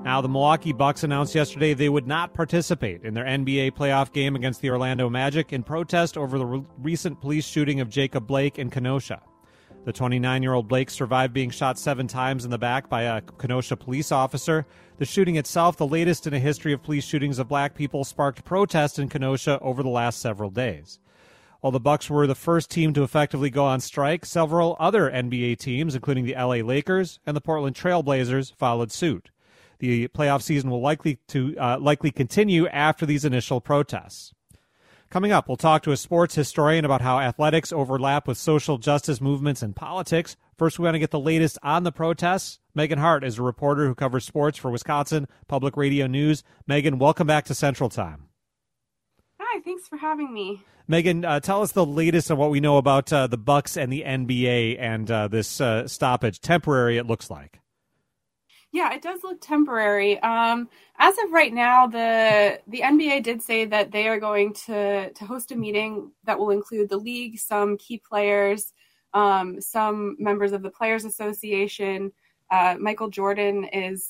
Now, the Milwaukee Bucks announced yesterday they would not participate in their NBA playoff game against the Orlando Magic in protest over the recent police shooting of Jacob Blake in Kenosha. The 29-year-old Blake survived being shot 7 times in the back by a Kenosha police officer. The shooting itself, the latest in a history of police shootings of black people, sparked protest in Kenosha over the last several days. While the Bucks were the first team to effectively go on strike, several other NBA teams, including the LA Lakers and the Portland Trail Blazers, followed suit. The playoff season will likely continue after these initial protests. Coming up, we'll talk to a sports historian about how athletics overlap with social justice movements and politics. First, we want to get the latest on the protests. Megan Hart is a reporter who covers sports for Wisconsin Public Radio News. Megan, welcome back to Central Time. Hi, thanks for having me. Megan, tell us the latest on what we know about the Bucks and the NBA and this stoppage. Temporary, it looks like. Yeah, it does look temporary. As of right now, the NBA did say that they are going to host a meeting that will include the league, some key players, some members of the Players Association. Michael Jordan is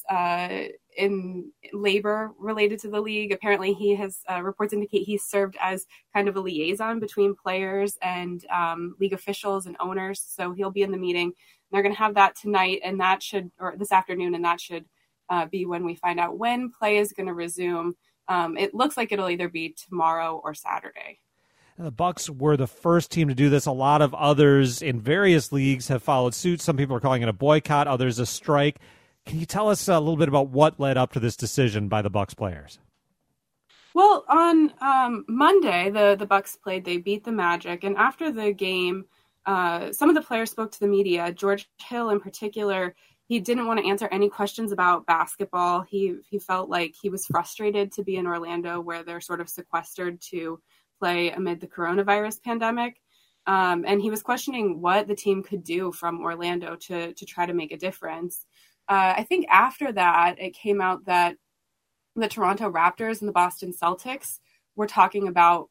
in labor related to the league. Apparently, he has reports indicate he's served as kind of a liaison between players and league officials and owners. So he'll be in the meeting. They're going to have that tonight, and or this afternoon, and that should be when we find out when play is going to resume. It looks like it'll either be tomorrow or Saturday. The Bucks were the first team to do this. A lot of others in various leagues have followed suit. Some people are calling it a boycott, others a strike. Can you tell us a little bit about what led up to this decision by the Bucks players? Well, on Monday, the Bucks played. They beat the Magic, and after the game, some of the players spoke to the media. George Hill, in particular, he didn't want to answer any questions about basketball. He felt like he was frustrated to be in Orlando, where they're sort of sequestered to play amid the coronavirus pandemic. And he was questioning what the team could do from Orlando to try to make a difference. I think after that, it came out that the Toronto Raptors and the Boston Celtics were talking about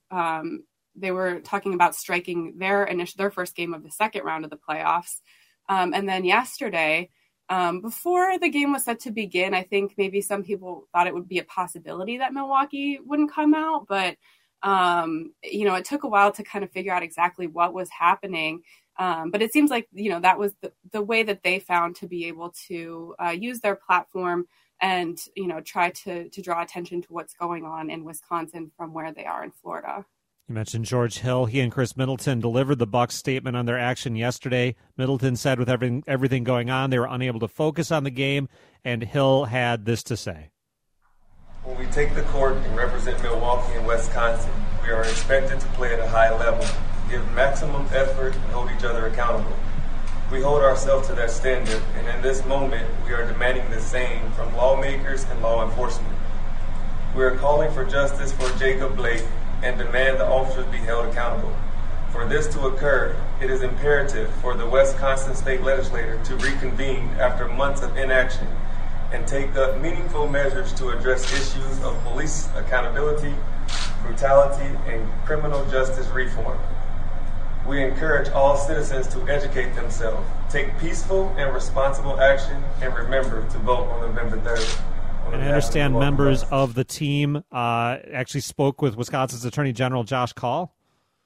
striking their first game of the second round of the playoffs. And then yesterday, before the game was set to begin, I think maybe some people thought it would be a possibility that Milwaukee wouldn't come out, but it took a while to kind of figure out exactly what was happening. But it seems like, that was the way that they found to be able to use their platform and, try to draw attention to what's going on in Wisconsin from where they are in Florida. You mentioned George Hill. He and Chris Middleton delivered the Bucks statement on their action yesterday. Middleton said with everything going on, they were unable to focus on the game, and Hill had this to say. When we take the court and represent Milwaukee and Wisconsin, we are expected to play at a high level, give maximum effort, and hold each other accountable. We hold ourselves to that standard, and in this moment, we are demanding the same from lawmakers and law enforcement. We are calling for justice for Jacob Blake and demand the officers be held accountable. For this to occur, it is imperative for the Wisconsin State Legislature to reconvene after months of inaction and take up meaningful measures to address issues of police accountability, brutality, and criminal justice reform. We encourage all citizens to educate themselves, take peaceful and responsible action, and remember to vote on November 3rd. And I understand members of the team actually spoke with Wisconsin's Attorney General Josh Kaul.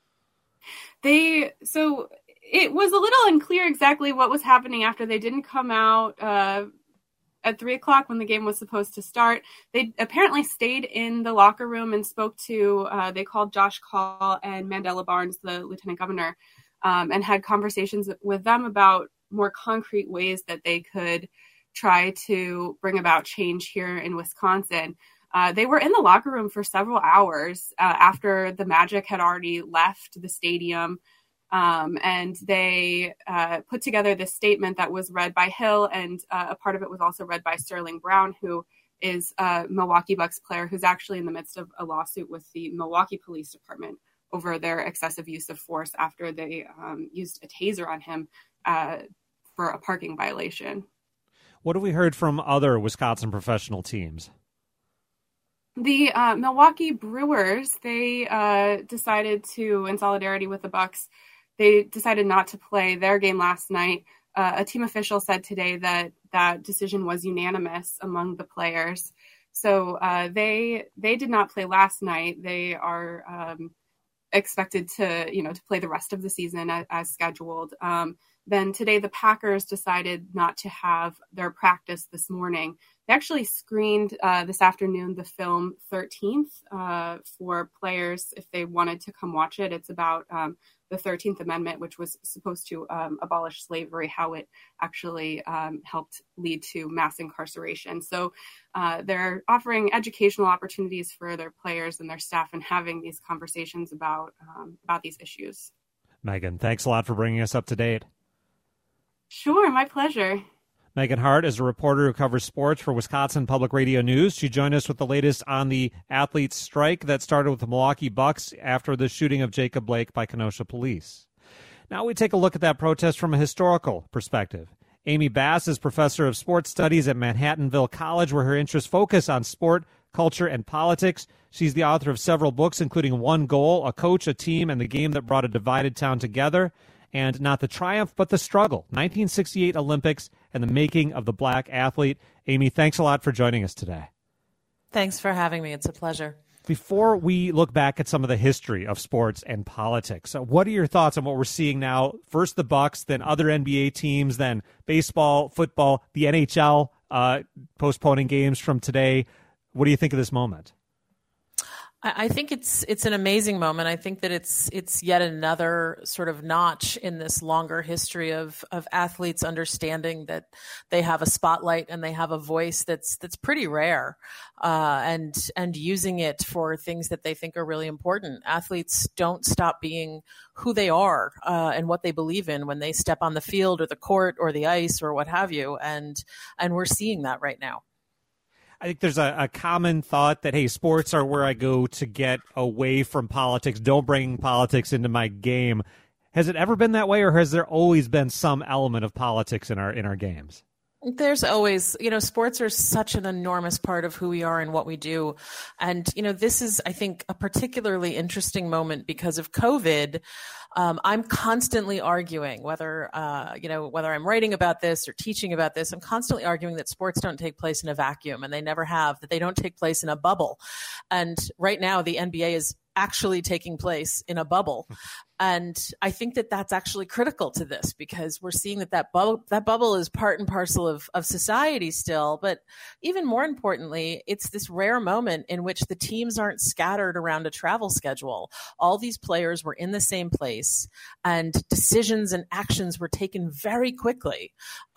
So it was a little unclear exactly what was happening after they didn't come out at 3:00 when the game was supposed to start. They apparently stayed in the locker room and spoke to, they called Josh Kaul and Mandela Barnes, the lieutenant governor, and had conversations with them about more concrete ways that they could try to bring about change here in Wisconsin. They were in the locker room for several hours after the Magic had already left the stadium. And they put together this statement that was read by Hill, and a part of it was also read by Sterling Brown, who is a Milwaukee Bucks player who's actually in the midst of a lawsuit with the Milwaukee Police Department over their excessive use of force after they used a taser on him for a parking violation. What have we heard from other Wisconsin professional teams? The Milwaukee Brewers, they decided to, in solidarity with the Bucks, they decided not to play their game last night. a team official said today that that decision was unanimous among the players. So they did not play last night. They are expected to play the rest of the season as scheduled. Then today, the Packers decided not to have their practice this morning. They actually screened this afternoon the film 13th for players if they wanted to come watch it. It's about the 13th Amendment, which was supposed to abolish slavery, how it actually helped lead to mass incarceration. So they're offering educational opportunities for their players and their staff and having these conversations about these issues. Megan, thanks a lot for bringing us up to date. Sure, my pleasure. Megan Hart is a reporter who covers sports for Wisconsin Public Radio News. She joined us with the latest on the athletes' strike that started with the Milwaukee Bucks after the shooting of Jacob Blake by Kenosha police. Now we take a look at that protest from a historical perspective. Amy Bass is professor of sports studies at Manhattanville College, where her interests focus on sport, culture, and politics. She's the author of several books, including One Goal, A Coach, a Team, and the Game That Brought a Divided Town Together, and Not the Triumph, but the Struggle, 1968 Olympics and the Making of the Black Athlete. Amy, thanks a lot for joining us today. Thanks for having me. It's a pleasure. Before we look back at some of the history of sports and politics, what are your thoughts on what we're seeing now? First the Bucks, then other NBA teams, then baseball, football, the NHL postponing games from today. What do you think of this moment? I think it's an amazing moment. I think that it's yet another sort of notch in this longer history of athletes understanding that they have a spotlight and they have a voice that's pretty rare, and using it for things that they think are really important. Athletes don't stop being who they are and what they believe in when they step on the field or the court or the ice or what have you, and we're seeing that right now. I think there's a common thought that, hey, sports are where I go to get away from politics. Don't bring politics into my game. Has it ever been that way, or has there always been some element of politics in our games? There's always, sports are such an enormous part of who we are and what we do. And, this is, I think, a particularly interesting moment because of COVID. I'm constantly arguing whether I'm writing about this or teaching about this, I'm constantly arguing that sports don't take place in a vacuum, and they never have, that they don't take place in a bubble. And right now the NBA is actually taking place in a bubble. And I think that that's actually critical to this, because we're seeing that bubble is part and parcel of society still. But even more importantly, it's this rare moment in which the teams aren't scattered around a travel schedule. All these players were in the same place, and decisions and actions were taken very quickly.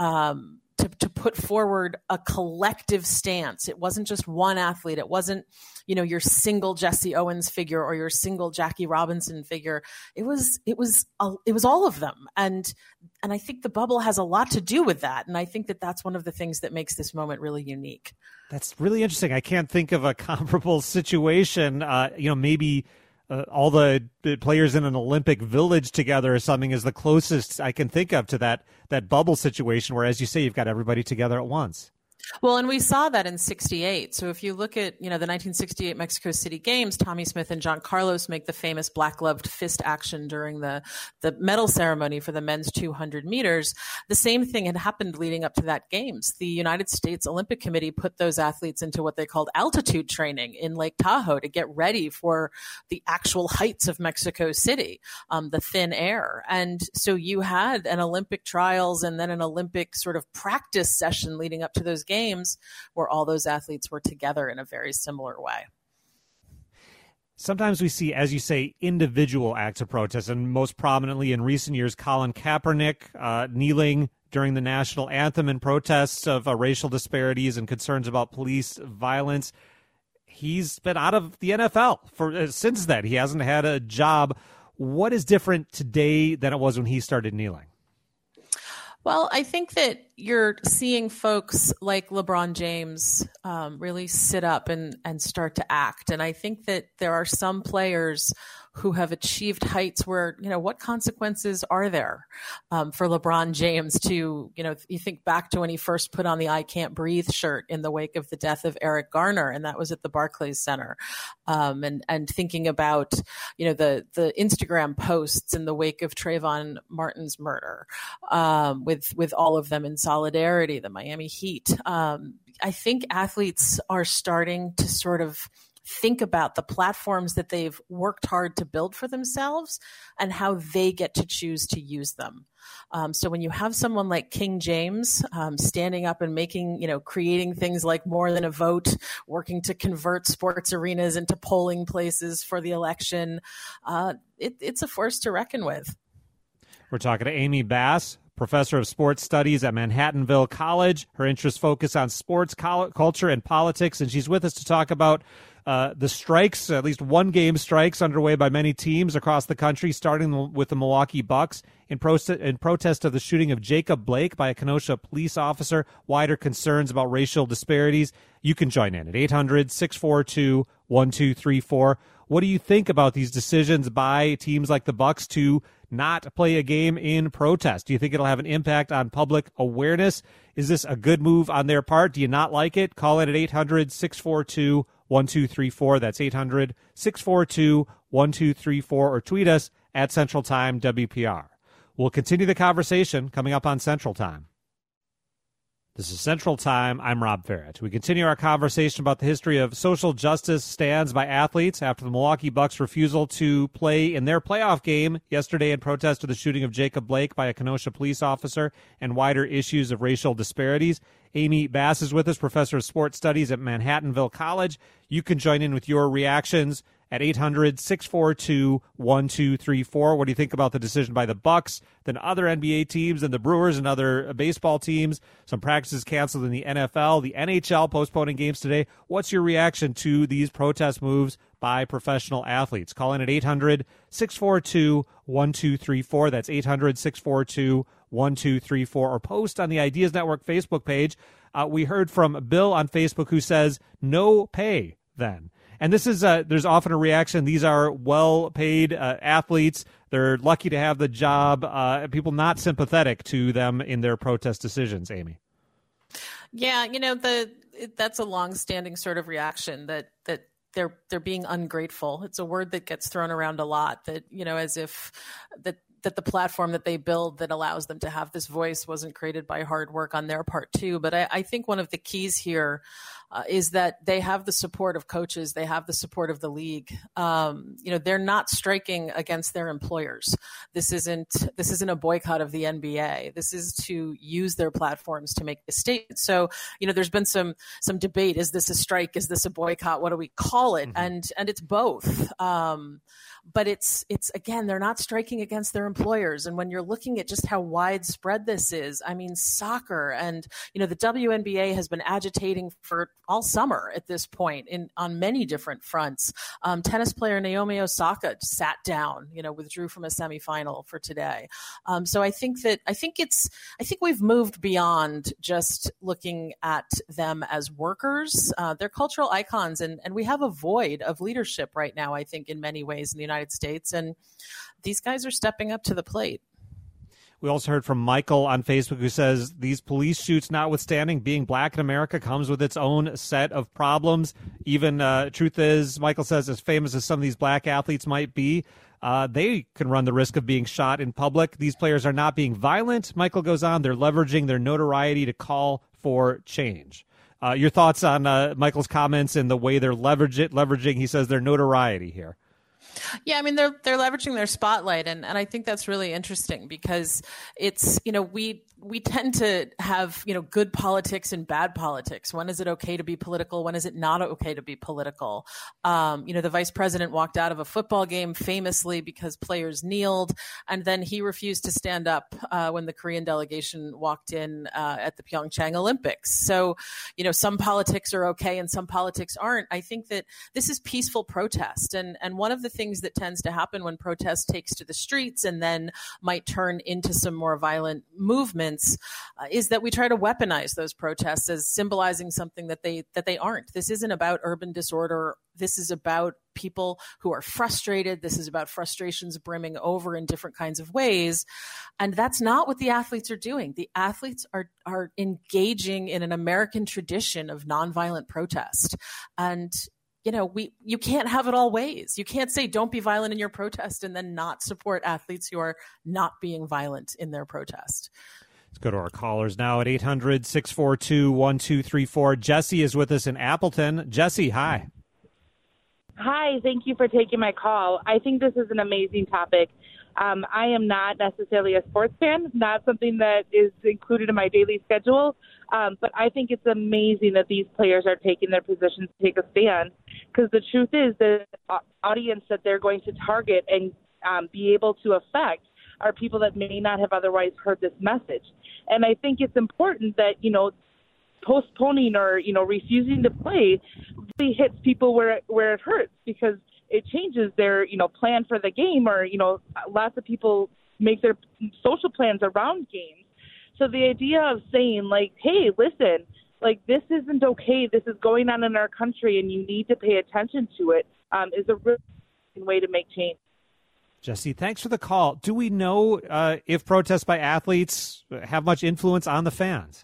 To put forward a collective stance. It wasn't just one athlete. It wasn't, your single Jesse Owens figure or your single Jackie Robinson figure. It was all of them. And I think the bubble has a lot to do with that. And I think that that's one of the things that makes this moment really unique. That's really interesting. I can't think of a comparable situation. Maybe all the players in an Olympic village together or something is the closest I can think of to that bubble situation where, as you say, you've got everybody together at once. Well, and we saw that in 68. So if you look at, the 1968 Mexico City Games, Tommy Smith and John Carlos make the famous black-gloved fist action during the medal ceremony for the men's 200 meters. The same thing had happened leading up to that Games. The United States Olympic Committee put those athletes into what they called altitude training in Lake Tahoe to get ready for the actual heights of Mexico City, the thin air. And so you had an Olympic trials and then an Olympic sort of practice session leading up to those Games where all those athletes were together in a very similar way. Sometimes we see, as you say, individual acts of protest, and most prominently in recent years, Colin Kaepernick kneeling during the national anthem in protests of racial disparities and concerns about police violence. He's been out of the NFL since then. He hasn't had a job. What is different today than it was when he started kneeling? Well, I think that, you're seeing folks like LeBron James really sit up and start to act. And I think that there are some players who have achieved heights where, what consequences are there for LeBron James to, you think back to when he first put on the I Can't Breathe shirt in the wake of the death of Eric Garner, and that was at the Barclays Center. And thinking about, the Instagram posts in the wake of Trayvon Martin's murder, with all of them in solidarity, the Miami Heat. I think athletes are starting to sort of think about the platforms that they've worked hard to build for themselves and how they get to choose to use them. So when you have someone like King James standing up and making, creating things like More Than a Vote, working to convert sports arenas into polling places for the election, it's a force to reckon with. We're talking to Amy Bass, professor of sports studies at Manhattanville College. Her interests focus on sports, culture, and politics, and she's with us to talk about the strikes, at least one-game strikes underway by many teams across the country, starting with the Milwaukee Bucks in protest of the shooting of Jacob Blake by a Kenosha police officer, wider concerns about racial disparities. You can join in at 800-642-1234. What do you think about these decisions by teams like the Bucks to not play a game in protest? Do you think it'll have an impact on public awareness? Is this a good move on their part? Do you not like it? Call in at 800-642-1234. That's 800-642-1234, or tweet us at Central Time WPR. We'll continue the conversation coming up on Central Time. This is Central Time. I'm Rob Farrett. We continue our conversation about the history of social justice stands by athletes after the Milwaukee Bucks' refusal to play in their playoff game yesterday in protest of the shooting of Jacob Blake by a Kenosha police officer and wider issues of racial disparities. Amy Bass is with us, professor of sports studies at Manhattanville College. You can join in with your reactions at 800-642-1234. What do you think about the decision by the Bucks, then other NBA teams and the Brewers and other baseball teams? Some practices canceled in the NFL, the NHL postponing games today. What's your reaction to these protest moves by professional athletes? Call in at 800-642-1234. That's 800-642-1234, or post on the Ideas Network Facebook page. We heard from Bill on Facebook who says, no pay then. And this is, there's often a reaction. These are well-paid athletes. They're lucky to have the job. People not sympathetic to them in their protest decisions, Amy. Yeah, that's a long-standing sort of reaction that they're being ungrateful. It's a word that gets thrown around a lot, that, as if that the platform that they build that allows them to have this voice wasn't created by hard work on their part too. But I think one of the keys here is that they have the support of coaches. They have the support of the league. They're not striking against their employers. This isn't a boycott of the NBA. This is to use their platforms to make a statement. So, there's been some debate. Is this a strike? Is this a boycott? What do we call it? Mm-hmm. And it's both. But it's again, they're not striking against their employers. And when you're looking at just how widespread this is, I mean, soccer and, the WNBA has been agitating for all summer at this point on many different fronts. Tennis player Naomi Osaka sat down, withdrew from a semifinal for today. So I think we've moved beyond just looking at them as workers. They're cultural icons, and we have a void of leadership right now, I think, in many ways in the United States, and these guys are stepping up to the plate. We also heard from Michael on Facebook who says, these police shoots notwithstanding, being black in America comes with its own set of problems. Even truth is, Michael says, as famous as some of these black athletes might be, they can run the risk of being shot in public. These players are not being violent. Michael goes on, they're leveraging their notoriety to call for change. Your thoughts on Michael's comments and the way they're leveraging, he says, their notoriety here? Yeah, I mean, they're leveraging their spotlight, and I think that's really interesting because it's, we tend to have, good politics and bad politics. When is it okay to be political? When is it not okay to be political? The vice president walked out of a football game famously because players kneeled, and then he refused to stand up when the Korean delegation walked in at the Pyeongchang Olympics. So, some politics are okay and some politics aren't. I think that this is peaceful protest. And one of the things that tends to happen when protest takes to the streets and then might turn into some more violent movement movements is that we try to weaponize those protests as symbolizing something that they aren't. This isn't about urban disorder. This is about people who are frustrated. This is about frustrations brimming over in different kinds of ways. And that's not what the athletes are doing. The athletes are engaging in an American tradition of nonviolent protest. And you can't have it all ways. You can't say don't be violent in your protest and then not support athletes who are not being violent in their protest. Let's go to our callers now at 800-642-1234. Jesse is with us in Appleton. Jesse, hi. Hi, thank you for taking my call. I think this is an amazing topic. I am not necessarily a sports fan, not something that is included in my daily schedule, but I think it's amazing that these players are taking their positions to take a stand, because the truth is the audience that they're going to target and be able to affect are people that may not have otherwise heard this message. And I think it's important that, postponing or, refusing to play really hits people where it hurts, because it changes their, plan for the game, or, lots of people make their social plans around games. So the idea of saying, like, hey, listen, like, this isn't okay. This is going on in our country and you need to pay attention to it, is a really way to make change. Jesse, thanks for the call. Do we know if protests by athletes have much influence on the fans?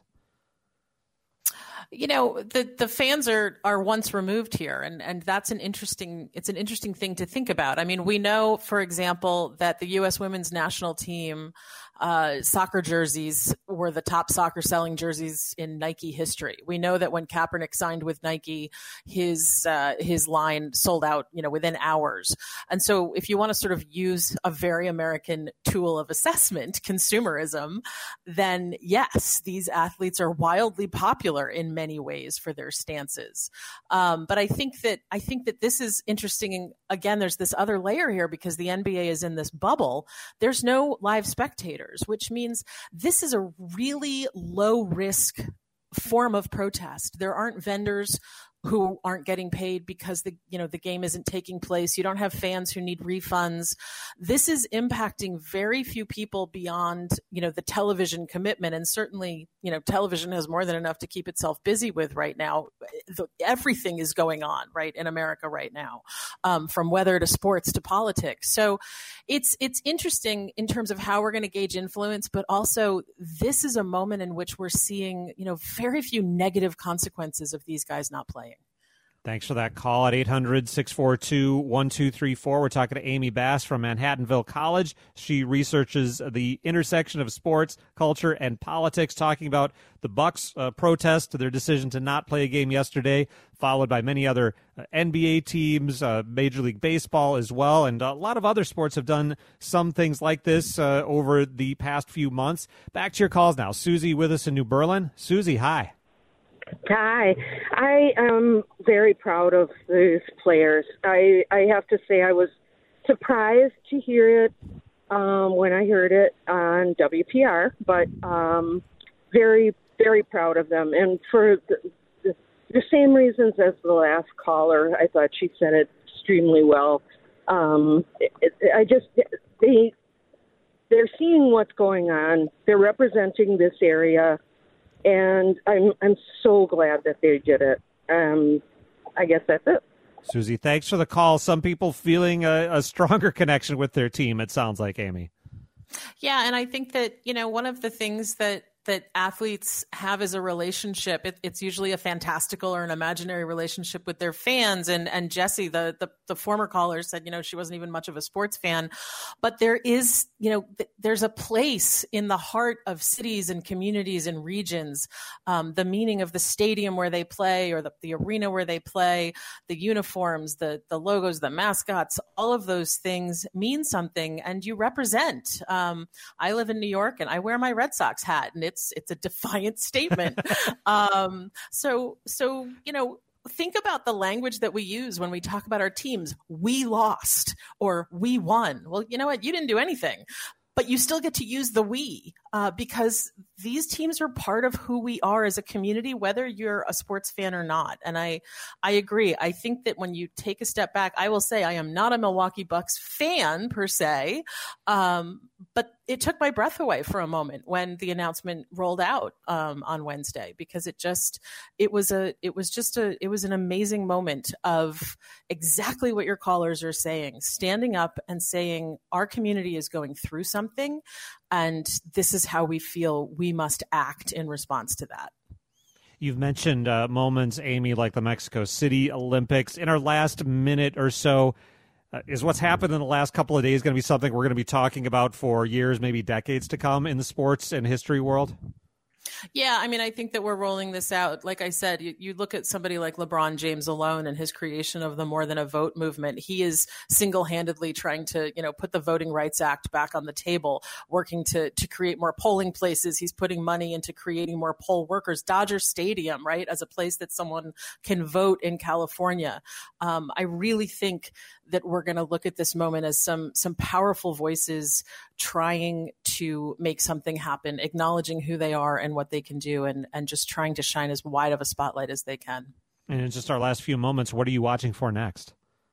The fans are once removed here, and that's an interesting thing to think about. I mean, we know, for example, that the U.S. women's national team soccer jerseys were the top soccer selling jerseys in Nike history. We know that when Kaepernick signed with Nike, his line sold out, within hours. And so if you want to sort of use a very American tool of assessment, consumerism, then yes, these athletes are wildly popular in many ways for their stances. But I think that this is interesting. Again, there's this other layer here, because the NBA is in this bubble. There's no live spectators, which means this is a really low risk form of protest. There aren't vendors who aren't getting paid because the game isn't taking place. You don't have fans who need refunds. This is impacting very few people beyond, the television commitment. And certainly, television has more than enough to keep itself busy with right now. Everything is going on right in America right now, from weather to sports to politics. So it's interesting in terms of how we're going to gauge influence, but also this is a moment in which we're seeing, very few negative consequences of these guys not playing. Thanks for that call at 800-642-1234. We're talking to Amy Bass from Manhattanville College. She researches the intersection of sports, culture, and politics, talking about the Bucks protest, their decision to not play a game yesterday, followed by many other NBA teams, Major League Baseball as well, and a lot of other sports have done some things like this over the past few months. Back to your calls now. Susie with us in New Berlin. Susie, hi. Hi. I am very proud of these players. I have to say I was surprised to hear it when I heard it on WPR, but very, very proud of them. And for the same reasons as the last caller, I thought she said it extremely well. They're seeing what's going on. They're representing this area. And I'm so glad that they did it. I guess that's it. Susie, thanks for the call. Some people feeling a stronger connection with their team, it sounds like, Amy. Yeah, and I think that, one of the things that athletes have as a relationship, it's usually a fantastical or an imaginary relationship with their fans. And Jessie, the former caller, said, she wasn't even much of a sports fan. But there is, there's a place in the heart of cities and communities and regions, the meaning of the stadium where they play, or the arena where they play, the uniforms, the logos, the mascots, all of those things mean something, and you represent. I live in New York, and I wear my Red Sox hat, and it's a defiant statement. So think about the language that we use when we talk about our teams. We lost or we won. Well, you know what? You didn't do anything, but you still get to use the we, because these teams are part of who we are as a community, whether you're a sports fan or not. And I agree. I think that when you take a step back, I will say I am not a Milwaukee Bucks fan per se, but it took my breath away for a moment when the announcement rolled out on Wednesday, because it was an amazing moment of exactly what your callers are saying, standing up and saying our community is going through something, and this is how we feel we must act in response to that. You've mentioned moments, Amy, like the Mexico City Olympics. In our last minute or so, is what's happened in the last couple of days going to be something we're going to be talking about for years, maybe decades to come in the sports and history world? Yeah, I mean, I think that we're rolling this out. Like I said, you look at somebody like LeBron James alone and his creation of the More Than a Vote movement. He is single-handedly trying to, put the Voting Rights Act back on the table, working to create more polling places. He's putting money into creating more poll workers. Dodger Stadium, right, as a place that someone can vote in California. I really think that we're going to look at this moment as some powerful voices trying to make something happen, acknowledging who they are and what they can do, and just trying to shine as wide of a spotlight as they can. And in just our last few moments, what are you watching for next?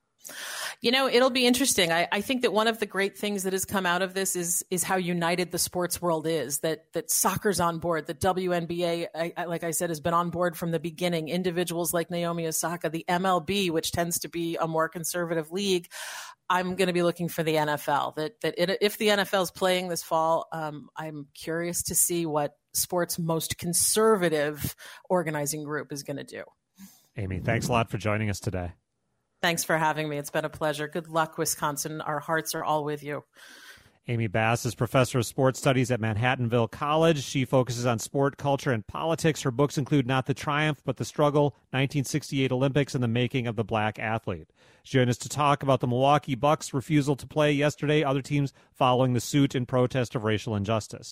It'll be interesting. I think that one of the great things that has come out of this is how united the sports world is, that soccer's on board, the WNBA, like I said, has been on board from the beginning. Individuals like Naomi Osaka, the MLB, which tends to be a more conservative league. I'm going to be looking for the NFL, if the NFL is playing this fall, I'm curious to see what sports' most conservative organizing group is going to do. Amy, thanks a lot for joining us today. Thanks for having me. It's been a pleasure. Good luck, Wisconsin. Our hearts are all with you. Amy Bass is professor of sports studies at Manhattanville College. She focuses on sport, culture, and politics. Her books include Not the Triumph, but the Struggle, 1968 Olympics, and the Making of the Black Athlete. She joined us to talk about the Milwaukee Bucks' refusal to play yesterday, other teams following the suit in protest of racial injustice.